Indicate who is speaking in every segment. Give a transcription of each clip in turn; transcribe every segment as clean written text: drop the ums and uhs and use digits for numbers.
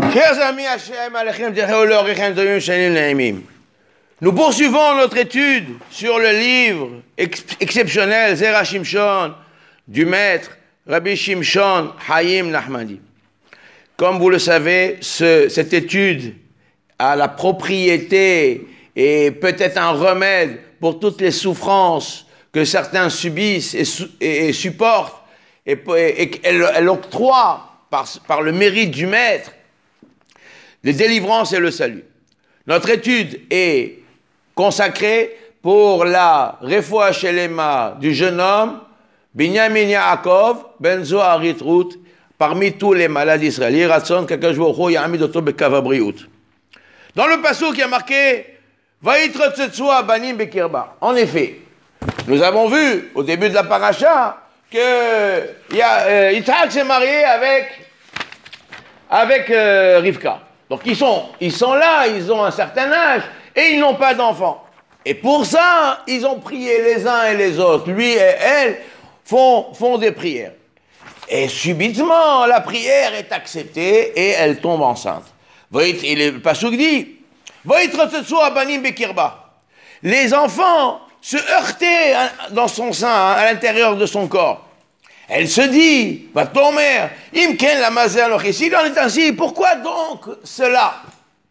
Speaker 1: Chers amis, nous poursuivons notre étude sur le livre exceptionnel Zera Shimshon du maître Rabbi Shimshon Hayim Nachmani. Comme vous le savez, cette étude a la propriété et peut-être un remède pour toutes les souffrances que certains subissent et supportent, et elle octroie par le mérite du maître les délivrances et le salut. Notre étude est consacrée pour la Refoua Shelema du jeune homme Binyamin Yaakov Ben Zoharit Ruth parmi tous les malades israéliens. Dans le passage qui a marqué Vaïtre Tzetsoua Banim Bekirba. En effet, nous avons vu au début de la paracha que Yitzhak s'est marié avec Rivka. Donc ils sont là, ils ont un certain âge et ils n'ont pas d'enfants. Et pour ça, ils ont prié les uns et les autres. Lui et elle font des prières. Et subitement, la prière est acceptée et elle tombe enceinte. Et le pasuk dit les enfants se heurtaient dans son sein, à l'intérieur de son corps. Elle se dit, va ton mère, imken la mazel s'il en est ainsi, pourquoi donc cela?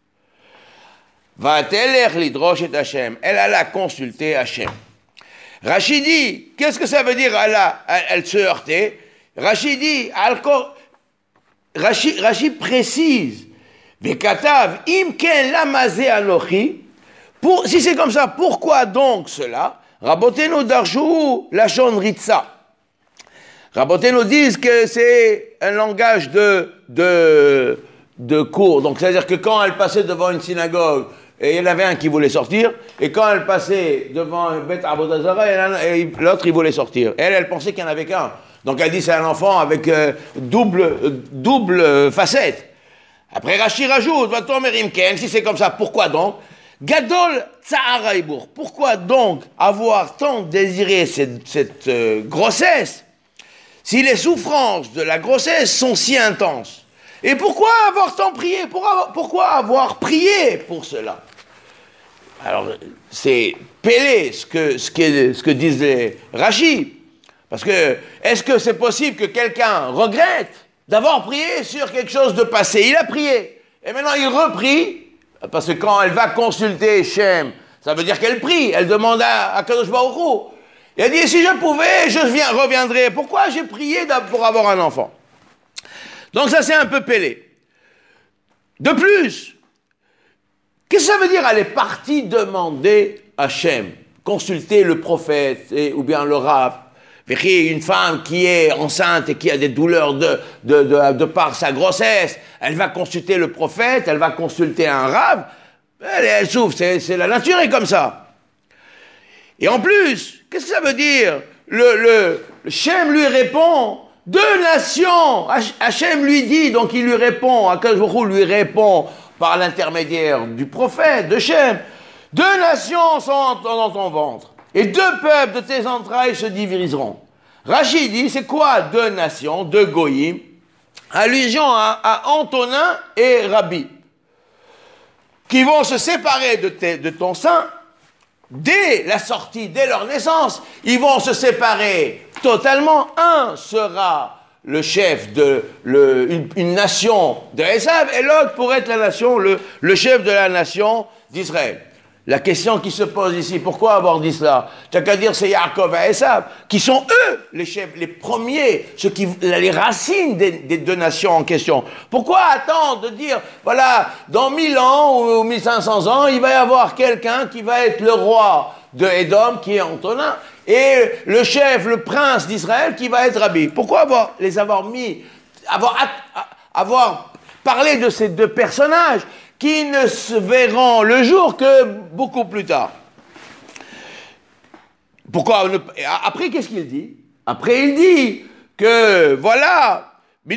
Speaker 1: Va-t-elle l'hydroche et Hachem? Elle alla consulter Hachem. Rachid dit, qu'est-ce que ça veut dire elle se heurtait? Rachid dit, Rachid précise, Vekatav, imken la mazel anochi, si c'est comme ça, pourquoi donc cela? Rabotenu darshou lachon ritza. Rabbotés nous disent que c'est un langage de cours. Donc, c'est-à-dire que quand elle passait devant une synagogue, et il y en avait un qui voulait sortir, et quand elle passait devant un Beth Avodah Zara, l'autre, il voulait sortir. Elle pensait qu'il n'y en avait qu'un. Donc, elle dit c'est un enfant avec double facette. Après, Rashi rajoute, va-t-on merimken, si c'est comme ça, pourquoi donc? Gadol Tsaharaïbour. Pourquoi donc avoir tant désiré cette grossesse? Si les souffrances de la grossesse sont si intenses, et pourquoi avoir tant prié? Pourquoi avoir prié pour cela? Alors, c'est Pélé ce que disent les Rashi. Parce que, est-ce que c'est possible que quelqu'un regrette d'avoir prié sur quelque chose de passé? Il a prié, et maintenant il reprie, parce que quand elle va consulter Shem, ça veut dire qu'elle prie, elle demande à Kadosh Baruch Hu. Il a dit, si je pouvais, je reviendrais. Pourquoi j'ai prié pour avoir un enfant? Donc ça, c'est un peu Pélé. De plus, qu'est-ce que ça veut dire? Elle est partie demander à Hachem, consulter le prophète ou bien le rav. Une femme qui est enceinte et qui a des douleurs de par sa grossesse, elle va consulter le prophète, elle va consulter un rav, elle souffre, c'est la nature est comme ça. Et en plus, qu'est-ce que ça veut dire? Le Shem lui répond, deux nations, Hachem lui dit, donc il lui répond, Akadosh Baruch Hu lui répond par l'intermédiaire du prophète, de Shem, deux nations sont dans ton ventre, et deux peuples de tes entrailles se diviseront. Rachid dit, c'est quoi deux nations, deux goyim? Allusion à Antonin et Rabbi, qui vont se séparer de ton sein. Dès la sortie, dès leur naissance, ils vont se séparer totalement. Un sera le chef une nation de Esav, et l'autre pourrait être la nation, le chef de la nation d'Israël. La question qui se pose ici, pourquoi avoir dit cela? Tu n'as qu'à dire c'est Yaakov et Esav, qui sont eux les chefs, les premiers, les racines des deux nations en question. Pourquoi attendre de dire, voilà, dans 1000 ans ou 1500 ans, il va y avoir quelqu'un qui va être le roi de Édom, qui est Antonin, et le chef, le prince d'Israël, qui va être Rabbi? Pourquoi avoir parlé de ces deux personnages qui ne se verront le jour que beaucoup plus tard? Après, qu'est-ce qu'il dit? Après, il dit que, voilà,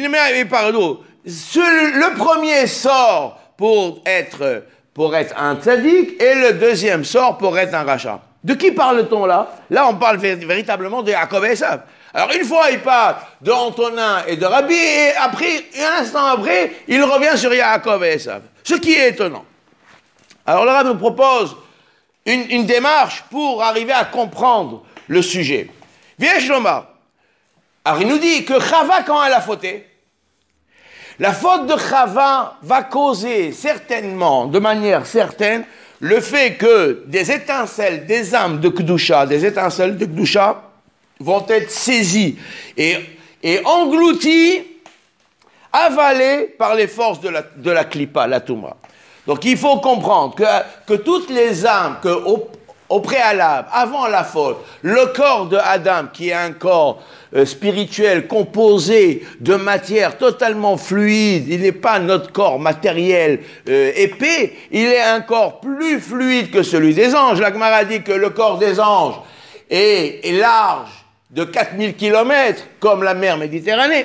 Speaker 1: le premier sort pour être un tzaddik, et le deuxième sort pour être un rachat. De qui parle-t-on là? Là, on parle véritablement de Yaakov et Esav. Alors une fois, il part de Antonin et de Rabbi, et après, un instant après, il revient sur Yaakov et Esav. Ce qui est étonnant. Alors le Rav nous propose une démarche pour arriver à comprendre le sujet. Viesh Lomar. Alors il nous dit que Chava, quand elle a fauté, la faute de Chava va causer certainement, de manière certaine, le fait que des étincelles, des âmes de Kedusha, vont être saisies et englouties, avalées par les forces de la Klippa, la Touma. Donc il faut comprendre que toutes les âmes, au préalable, avant la faute, le corps de Adam, qui est un corps spirituel composé de matière totalement fluide, il n'est pas notre corps matériel épais, il est un corps plus fluide que celui des anges. La Gemara dit que le corps des anges est large de 4000 km, comme la mer Méditerranée.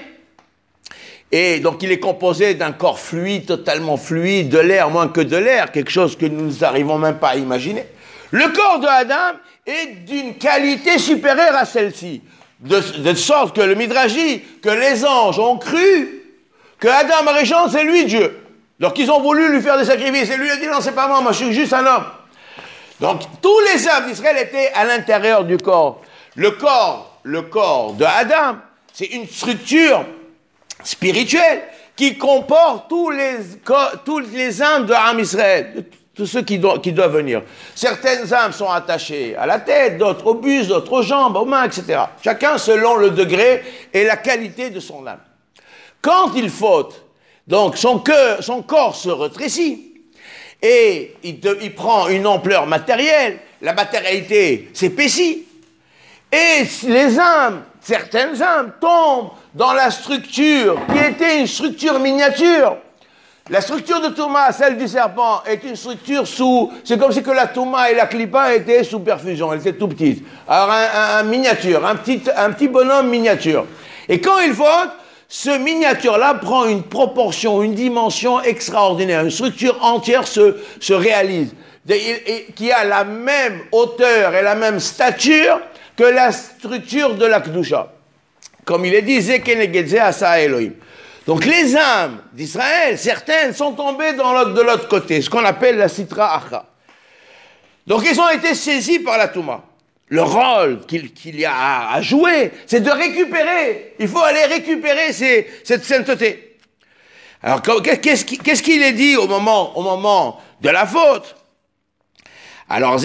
Speaker 1: Et donc il est composé d'un corps fluide, totalement fluide, de l'air moins que de l'air, quelque chose que nous n'arrivons même pas à imaginer. Le corps de Adam est d'une qualité supérieure à celle-ci, de sorte que le Midrash dit que les anges ont cru que Adam Arishon, c'est lui Dieu. Donc ils ont voulu lui faire des sacrifices, et lui a dit non, c'est pas moi je suis juste un homme. Donc tous les hommes d'Israël étaient à l'intérieur du corps. Le corps de Adam, c'est une structure spirituelle qui comporte tous les âmes de Am Israël, tous ceux qui doivent venir. Certaines âmes sont attachées à la tête, d'autres au buste, d'autres aux jambes, aux mains, etc. Chacun selon le degré et la qualité de son âme. Quand il faute, donc son corps se rétrécit et il prend une ampleur matérielle, la matérialité s'épaissit et les âmes, certaines âmes tombent dans la structure qui était une structure miniature. La structure de Touma, celle du serpent, est une structure c'est comme si que la Touma et la Klippa étaient sous perfusion, elle était tout petite. Alors un miniature, un petit bonhomme miniature. Et quand il faute, ce miniature-là prend une proportion, une dimension extraordinaire. Une structure entière se réalise, qui a la même hauteur et la même stature que la structure de la Kedusha. Comme il est dit, Zekenegedze Asa Elohim. Donc les âmes d'Israël, certaines, sont tombées de l'autre côté, ce qu'on appelle la Sitra Acha. Donc ils ont été saisis par la Touma. Le rôle qu'il y a à jouer, c'est de récupérer. Il faut aller récupérer cette sainteté. Alors qu'est-ce qu'il est dit au moment de la faute? Alors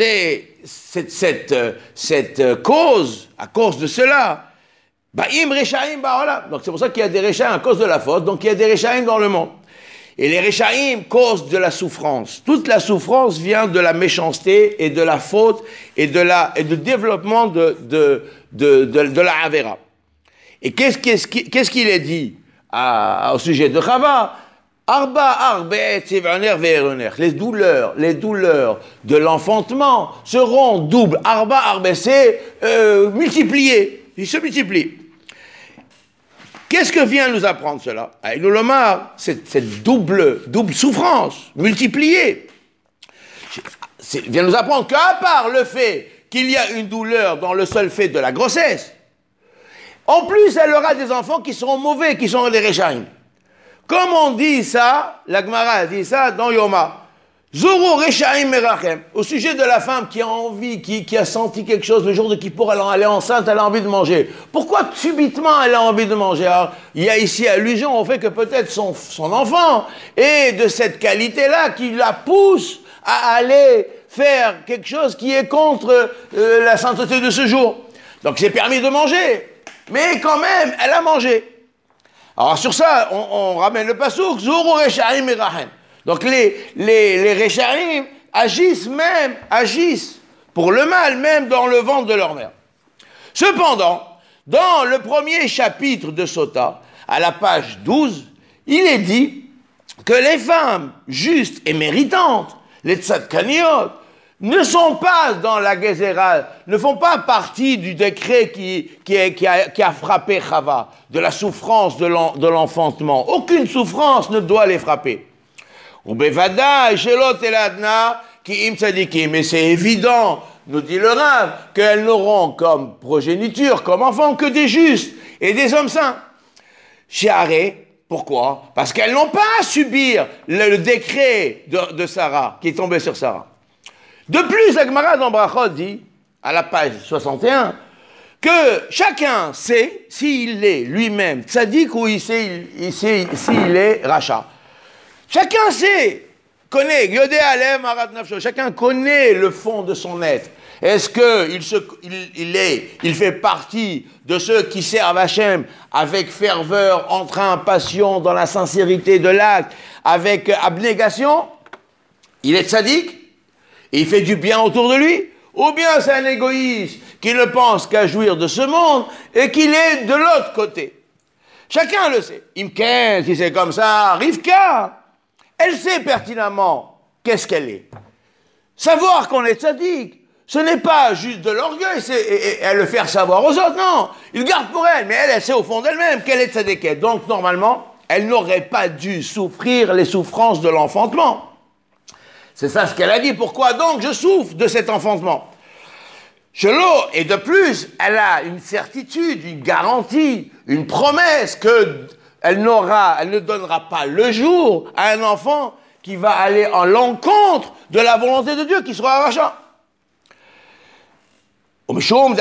Speaker 1: cette cause, à cause de cela, Ba'im Rechaim Ba'olam. Donc c'est pour ça qu'il y a des Rechaim à cause de la faute, donc il y a des Rechaim dans le monde. Et les Rechaim causent de la souffrance. Toute la souffrance vient de la méchanceté et de la faute et du développement de la Avera. Et qu'est-ce qu'il est dit au sujet de Chava? Les douleurs de l'enfantement seront doubles. C'est multiplié. Ils se multiplient. Qu'est-ce que vient nous apprendre cela? Il nous le marre, cette double souffrance, multipliée. Vient nous apprendre qu'à part le fait qu'il y a une douleur dans le seul fait de la grossesse, en plus, elle aura des enfants qui seront mauvais, qui seront des Rechaim. Comme on dit ça, la Gemara dit ça dans Yoma. Zoro Rechaim Merachem. Au sujet de la femme qui a envie, qui a senti quelque chose le jour de Kippour, elle est enceinte, elle a envie de manger. Pourquoi subitement elle a envie de manger? Alors, il y a ici allusion au fait que peut-être son enfant est de cette qualité-là qui la pousse à aller faire quelque chose qui est contre la sainteté de ce jour. Donc c'est permis de manger, mais quand même, elle a mangé. Alors sur ça, on ramène le pasouk, Zoro Rechaim Merachem. Donc les Rechaim agissent pour le mal, même dans le ventre de leur mère. Cependant, dans le premier chapitre de Sota, à la page 12, il est dit que les femmes justes et méritantes, les tzadkaniot, ne sont pas dans la Gezerah, ne font pas partie du décret qui a frappé Chava, de la souffrance de l'enfantement. Aucune souffrance ne doit les frapper. Mais c'est évident nous dit le Rav, qu'elles n'auront comme progéniture, comme enfants, que des justes et des hommes saints. Chiaré, pourquoi? Parce qu'elles n'ont pas à subir le décret de Sarah, qui est tombé sur Sarah. De plus, la Gemara dans Brachot dit, à la page 61, que chacun sait s'il est lui-même tzaddik ou s'il est rachat. Chacun sait, connaît, Yodé Alem Arat Nafsho, chacun connaît le fond de son être. Est-ce qu'il fait partie de ceux qui servent Hachem avec ferveur, entrain, passion, dans la sincérité de l'acte, avec abnégation? Il est tzaddik et il fait du bien autour de lui? Ou bien c'est un égoïste qui ne pense qu'à jouir de ce monde et qu'il est de l'autre côté? Chacun le sait. Imken, si c'est comme ça, Rivka, elle sait pertinemment qu'est-ce qu'elle est. Savoir qu'on est tzaddik, ce n'est pas juste de l'orgueil et le faire savoir aux autres, non. Il garde pour elle, mais elle sait au fond d'elle-même qu'elle est tzaddik. Donc normalement, elle n'aurait pas dû souffrir les souffrances de l'enfantement. C'est ça ce qu'elle a dit. Pourquoi donc je souffre de cet enfantement? Et de plus, elle a une certitude, une garantie, une promesse qu'elle ne donnera pas le jour à un enfant qui va aller en l'encontre de la volonté de Dieu, qui sera rachat. Mais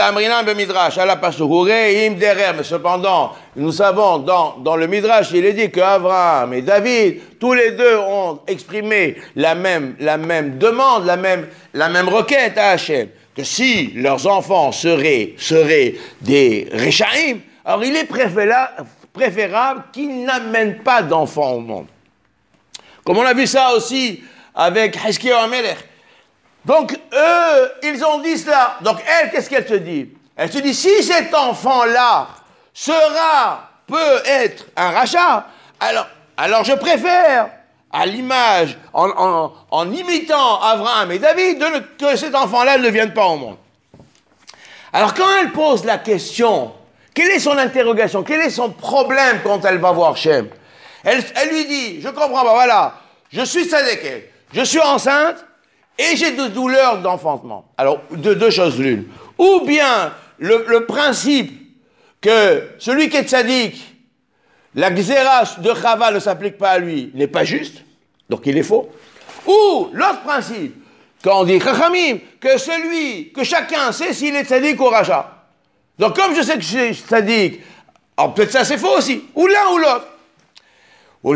Speaker 1: cependant, nous savons dans le Midrash, il est dit qu'Abraham et David, tous les deux ont exprimé la même demande, la même requête à Hachem, que si leurs enfants seraient des Rechaim, alors il est préférable qu'ils n'amènent pas d'enfants au monde. Comme on a vu ça aussi avec Hizkiyahu HaMelech. Donc, eux, ils ont dit cela. Donc, elle, qu'est-ce qu'elle se dit? Elle se dit, si cet enfant-là peut être un rachat, alors je préfère, à l'image, en imitant Abraham et David, que cet enfant-là ne vienne pas au monde. Alors, quand elle pose la question, quelle est son interrogation? Quel est son problème quand elle va voir Shem? Elle lui dit, je comprends pas, voilà, je suis tzaddik, je suis enceinte, et j'ai des douleurs d'enfantement. Alors, deux choses l'une. Ou bien, le principe que celui qui est tzaddik, la gzéra de Chava ne s'applique pas à lui, n'est pas juste, donc il est faux. Ou l'autre principe, quand on dit chachamim, que chacun sait s'il est tzaddik ou rachat. Donc comme je sais que je suis tzaddik, alors peut-être ça c'est faux aussi, ou l'un ou l'autre. Alors,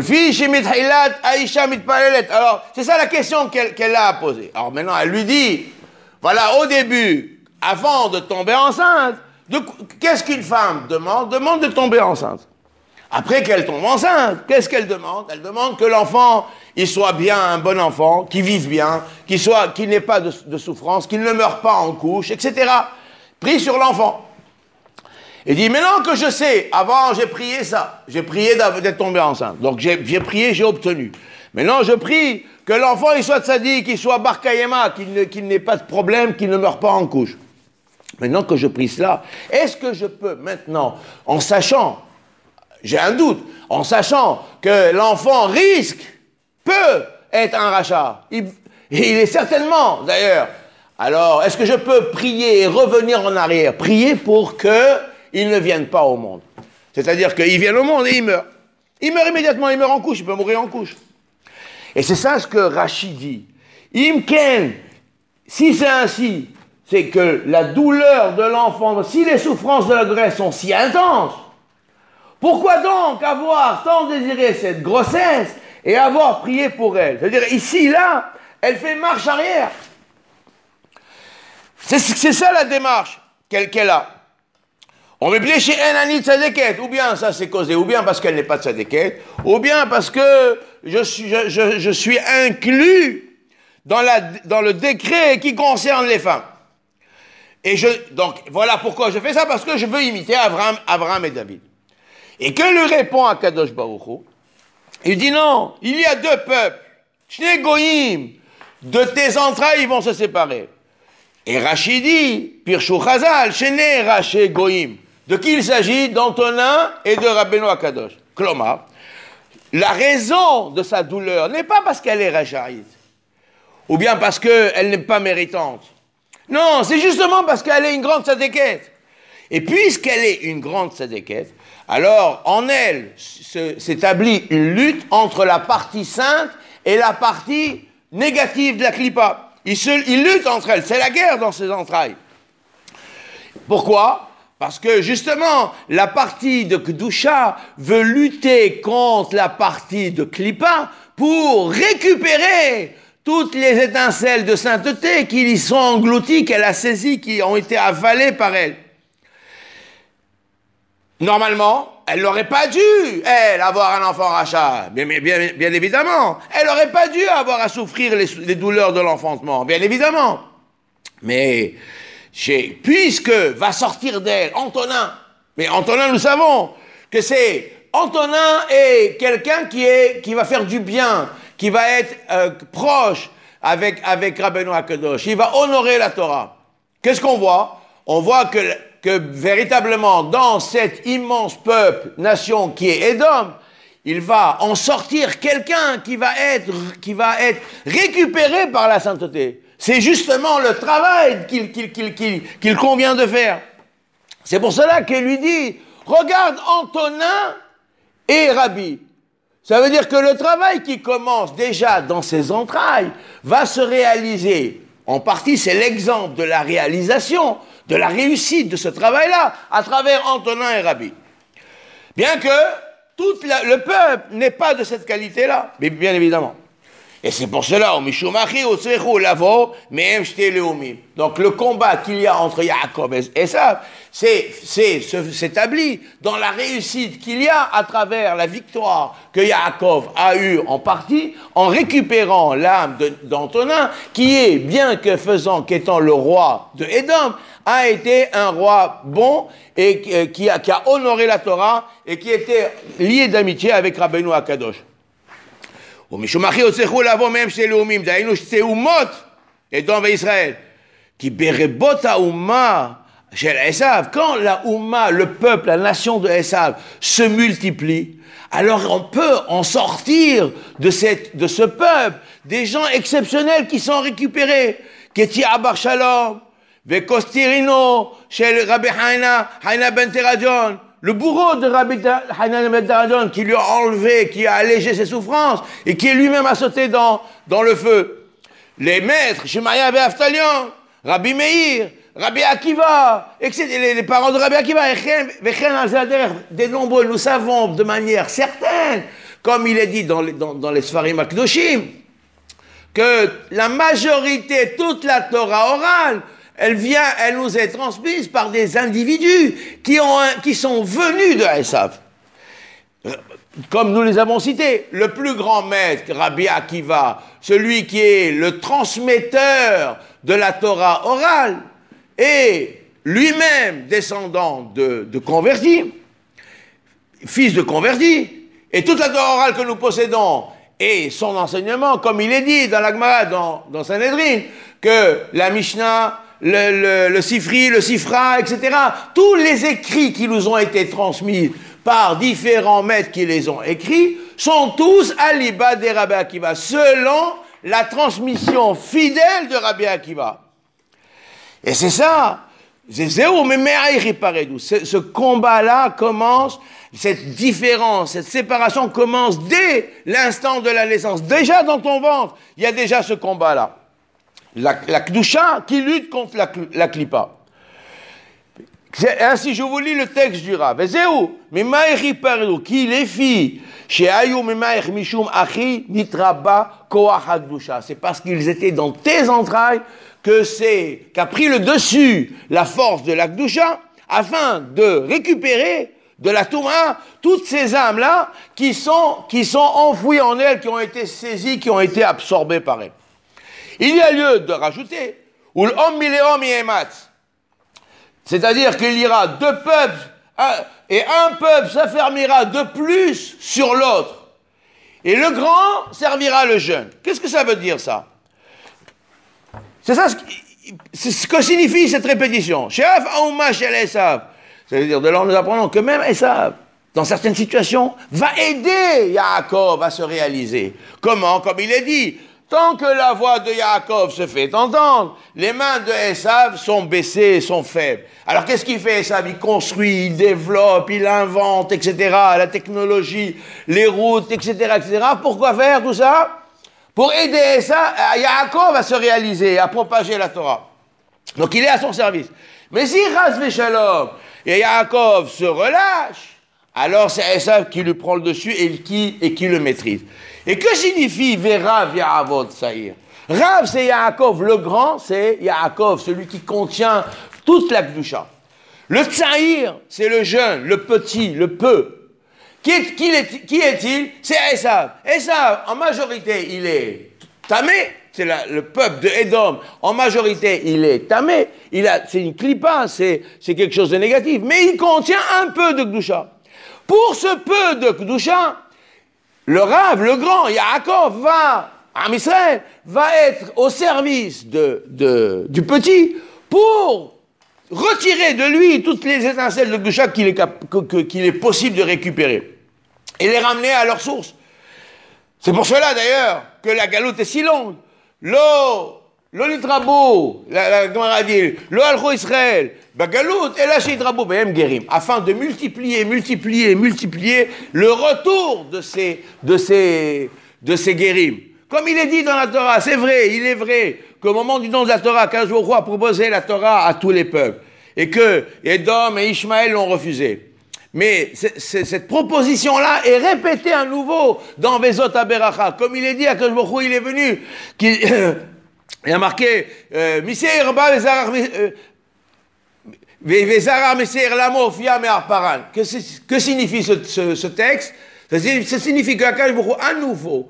Speaker 1: c'est ça la question qu'elle a posée. Alors maintenant, elle lui dit, voilà, au début, avant de tomber enceinte, qu'est-ce qu'une femme demande? Demande de tomber enceinte. Après qu'elle tombe enceinte, qu'est-ce qu'elle demande? Elle demande que l'enfant, il soit bien un bon enfant, qu'il vive bien, qu'il n'ait pas de souffrance, qu'il ne meure pas en couche, etc. Pris sur l'enfant. Il dit, maintenant que je sais, avant j'ai prié ça, j'ai prié d'être tombé enceinte. Donc j'ai prié, j'ai obtenu. Maintenant je prie que l'enfant il soit tzaddik, qu'il soit bar kayema, qu'il n'ait pas de problème, qu'il ne meure pas en couche. Maintenant que je prie cela, est-ce que je peux maintenant, en sachant, j'ai un doute, en sachant que l'enfant peut être un rachat, il est certainement d'ailleurs, alors est-ce que je peux prier et revenir en arrière, prier pour qu'ils ne viennent pas au monde. C'est-à-dire qu'ils viennent au monde et ils meurent. Ils meurent immédiatement, ils meurent en couche, ils peuvent mourir en couche. Et c'est ça ce que Rachid dit. Imken, si c'est ainsi, c'est que la douleur de l'enfant, si les souffrances de la grossesse sont si intenses, pourquoi donc avoir tant désiré cette grossesse et avoir prié pour elle? C'est-à-dire ici, là, elle fait marche arrière. C'est ça la démarche qu'elle a. On me plaît chez Enani Tzadeket, ou bien ça c'est causé, ou bien parce qu'elle n'est pas Tzadeket, ou bien parce que je suis inclus dans le décret qui concerne les femmes. Donc voilà pourquoi je fais ça, parce que je veux imiter Abraham et David. Et que lui répond à Kadosh Baruch Hu? Il dit non, il y a deux peuples, Shnei Goyim, de tes entrailles ils vont se séparer. Et Rachid dit, Pirshu Chazal, Shnei Raché Goyim. De qui il s'agit? D'Antonin et de Rabbeinu Akadosh. Klomar, la raison de sa douleur n'est pas parce qu'elle est rachaïte, ou bien parce qu'elle n'est pas méritante. Non, c'est justement parce qu'elle est une grande tzadékette. Et puisqu'elle est une grande tzadékette, alors en elle s'établit une lutte entre la partie sainte et la partie négative de la clipa. Ils luttent entre elles, c'est la guerre dans ses entrailles. Pourquoi ? Parce que justement, la partie de Kedusha veut lutter contre la partie de clipa pour récupérer toutes les étincelles de sainteté qui y sont englouties, qu'elle a saisies, qui ont été avalées par elle. Normalement, elle n'aurait pas dû, elle, avoir un enfant rachat, bien évidemment. Elle n'aurait pas dû avoir à souffrir les douleurs de l'enfantement, bien évidemment. Mais, puisque va sortir d'elle Antonin, mais Antonin, nous savons que c'est Antonin est quelqu'un qui va faire du bien, qui va être proche avec Rabbeinu HaKadosh, il va honorer la Torah. Qu'est-ce qu'on voit ? On voit que véritablement, dans cet immense peuple, nation qui est Édom, il va en sortir quelqu'un qui va être récupéré par la sainteté. C'est justement le travail qu'il convient de faire. C'est pour cela qu'il lui dit, regarde Antonin et Rabbi. Ça veut dire que le travail qui commence déjà dans ses entrailles va se réaliser. En partie, c'est l'exemple de la réalisation, de la réussite de ce travail-là, à travers Antonin et Rabbi. Bien que le peuple n'est pas de cette qualité-là, mais bien évidemment. Et c'est pour cela, donc le combat qu'il y a entre Yaakov et Esav, s'établit dans la réussite qu'il y a à travers la victoire que Yaakov a eue en partie, en récupérant l'âme d'Antonin, qui est, bien que qu'étant le roi de Édom, a été un roi bon et qui a honoré la Torah et qui était lié d'amitié avec Rabbeinu HaKadosh. ומשום אחי הוצרכו לבוא מהם שתי לאומים, דהיינו שתי אומות, אדום וישראל. כי ברבות האומה של עשיו, quand la Oumma, le peuple, la nation de Esav se multiplie, alors on peut en sortir de ce peuple des gens exceptionnels qui sont récupérés. Keti Abar Shalom, Vekostirino, chez Rabbi Haina ben Teradjon, le bourreau de Rabbi Hanan ben Teradjon qui lui a enlevé, qui a allégé ses souffrances et qui lui-même a sauté dans le feu. Les maîtres, Shemaya et Aftalion, Rabbi Meir, Rabbi Akiva, etc., les parents de Rabbi Akiva, des nombreux, nous savons de manière certaine, comme il est dit dans les Sfarim HaKadoshim, que la majorité, toute la Torah orale, elle nous est transmise par des individus qui sont venus de Esav. Comme nous les avons cités, le plus grand maître, Rabbi Akiva, celui qui est le transmetteur de la Torah orale, est lui-même descendant de convertis, fils de convertis, et toute la Torah orale que nous possédons et son enseignement, comme il est dit dans la Gemara, dans Sanhedrin, que la Mishnah, le Sifri, le Sifra, etc., tous les écrits qui nous ont été transmis par différents maîtres qui les ont écrits, sont tous à l'iba de Rabbi Akiva, selon la transmission fidèle de Rabbi Akiva. Et c'est ça, ce combat-là commence, cette différence, cette séparation commence dès l'instant de la naissance. Déjà dans ton ventre, il y a déjà ce combat-là. La Kedusha qui lutte contre la Klippa. Ainsi, je vous lis le texte du Rav. Qui les filles, c'est parce qu'ils étaient dans tes entrailles qu'a pris le dessus la force de la Kedusha afin de récupérer de la Touma toutes ces âmes-là qui sont enfouies en elles, qui ont été saisies, qui ont été absorbées par elles. Il y a lieu de rajouter c'est-à-dire qu'il y aura deux peuples et un peuple s'affermira de plus sur l'autre et le grand servira le jeune. Qu'est-ce que ça veut dire ça? C'est ça ce que signifie cette répétition. C'est-à-dire de là nous apprenons que même Esav, dans certaines situations, va aider Yaakov à se réaliser. Comment? Comme il est dit, Tant que la voix de Yaakov se fait entendre, les mains de Esav sont baissées, sont faibles. Alors qu'est-ce qu'il fait Esav? Il construit, il développe, il invente, etc. La technologie, les routes, etc., etc. Pourquoi faire tout ça? Pour aider Yaakov à se réaliser, à propager la Torah. Donc il est à son service. Mais si Chas v'Shalom et Yaakov se relâche, alors c'est Esav qui lui prend le dessus et qui le maîtrise. Et que signifie Verav Ya'avot Saïr? Rav, c'est Yaakov. Le grand, c'est Yaakov, celui qui contient toute la Kedusha. Le Tsaïr, c'est le jeune, le petit, le peu. Qui est-il? C'est Esav. Esav, en majorité, il est tamé. C'est le peuple de Édom. En majorité, il est tamé. C'est une clipa, c'est quelque chose de négatif. Mais il contient un peu de Kedusha. Pour ce peu de Kedusha, le Rav, le grand, Yaakov, Am Israël, va être au service du petit pour retirer de lui toutes les étincelles de Kedusha qu'il est possible de récupérer et les ramener à leur source. C'est pour cela d'ailleurs que la galoute est si longue. L'olitrabo, la Gemara dit, le Alcho Israël, Bagalout et la Shitrabo, Behem Gerim, afin de multiplier le retour de ces Gerim. Comme il est dit dans la Torah, c'est vrai, il est vrai qu'au moment du don de la Torah, qu'un jour roi a proposé la Torah à tous les peuples, et que Édom et Ishmaël l'ont refusé. Mais cette proposition-là est répétée à nouveau dans Vezot Aberacha. Comme il est dit, à Kajbochou, il est venu, il a marqué Miseir Rabba Vezarar Miseir Lamo Fia Me'ar Paran. Que signifie ce texte? Ça signifie qu'Akajbochou, à nouveau,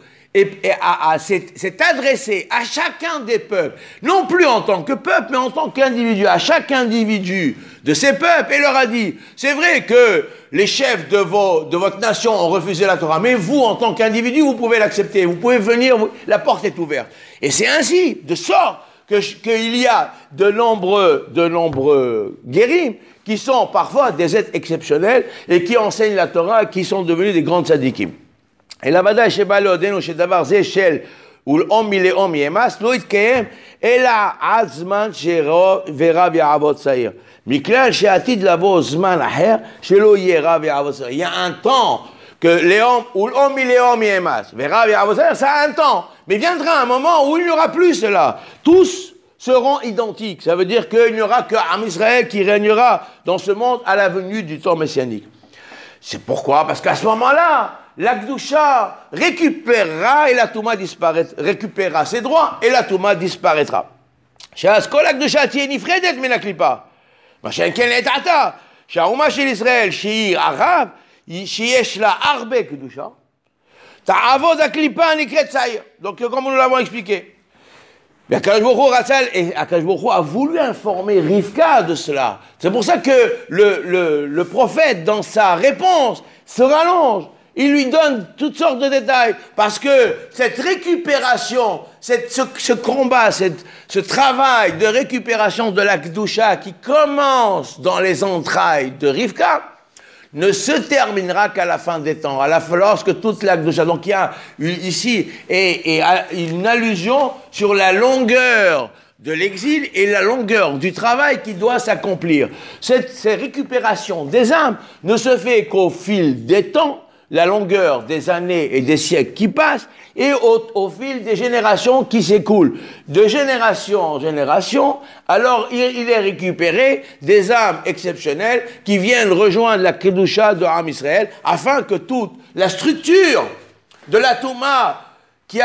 Speaker 1: s'est adressé à chacun des peuples, non plus en tant que peuple, mais en tant qu'individu, à chaque individu de ces peuples, et leur a dit, c'est vrai que les chefs de votre nation ont refusé la Torah, mais vous, en tant qu'individu, vous pouvez l'accepter, vous pouvez venir, la porte est ouverte. Et c'est ainsi, de sorte qu'il y a de nombreux guérim qui sont parfois des êtres exceptionnels et qui enseignent la Torah, qui sont devenus des grands tzadikim. אלא ודאי שבא לעודנו שדבר זה של ולאום מלאום ימס לא יתקיים אלא עד זמן ורב יעבוד צעיר. מכלל שעתיד לבוא זמן אחר שלא יהיה רב יעבוד צעיר. Il y a un temps que לאום ולאום מלאום ימס ורב יעבוד צעיר, ça a un temps. Mais viendra un moment où il n'y aura plus cela. Tous seront identiques. Ça veut dire qu'il n'y aura qu'Am Israël qui régnera dans ce monde à la venue du temps messianique. C'est pourquoi? Parce qu'à ce moment-là, la Kedusha récupérera et la Touma récupérera ses droits et la Touma disparaîtra. שאז כל הקדושה תהיה נפרדת מן הקליפה. מה שאין כן לעת עתה, שהאומה של ישראל שהיא ערב, שיש לה הרבה קדושה, תעבוד הקליפה נקראת צעיר. Donc comme nous l'avons expliqué. Akadosh Baruch Hu a voulu informer Rivka de cela. C'est pour ça que le prophète, dans sa réponse, se rallonge. Il lui donne toutes sortes de détails, parce que cette récupération, ce combat, ce travail de récupération de la Kedusha qui commence dans les entrailles de Rivka, ne se terminera qu'à la fin des temps, lorsque toute la Kedusha. Donc il y a ici une allusion sur la longueur de l'exil et la longueur du travail qui doit s'accomplir. Cette récupération des âmes ne se fait qu'au fil des temps, la longueur des années et des siècles qui passent, et au fil des générations qui s'écoulent. De génération en génération, alors il est récupéré des âmes exceptionnelles qui viennent rejoindre la Kedusha de Am Israël, afin que toute la structure de la Touma qui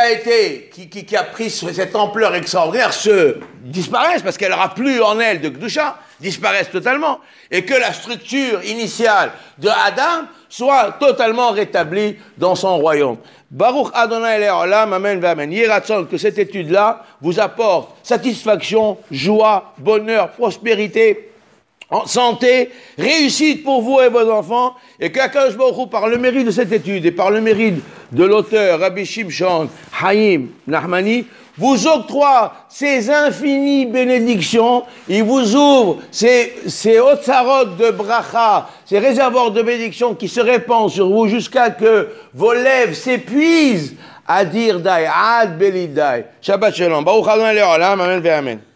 Speaker 1: a pris cette ampleur extraordinaire disparaisse, parce qu'elle n'aura plus en elle de Kedusha, disparaisse totalement, et que la structure initiale de Adam soit totalement rétablie dans son royaume. Baruch Adonai Le'olam, Amen V'Amen. Yeratzon, que cette étude-là vous apporte satisfaction, joie, bonheur, prospérité, santé, réussite pour vous et vos enfants, et qu'Akadosh Baruch Hu, par le mérite de cette étude et par le mérite de l'auteur Rabbi Shimshon Haïm Nachmani, vous octroie ces infinies bénédictions, il vous ouvre ces otsarot de bracha, ces réservoirs de bénédictions qui se répandent sur vous jusqu'à que vos lèvres s'épuisent Adir dai, ad beli dai. Shabbat shalom. Baruch Adonai le'olam, amen ve'amen.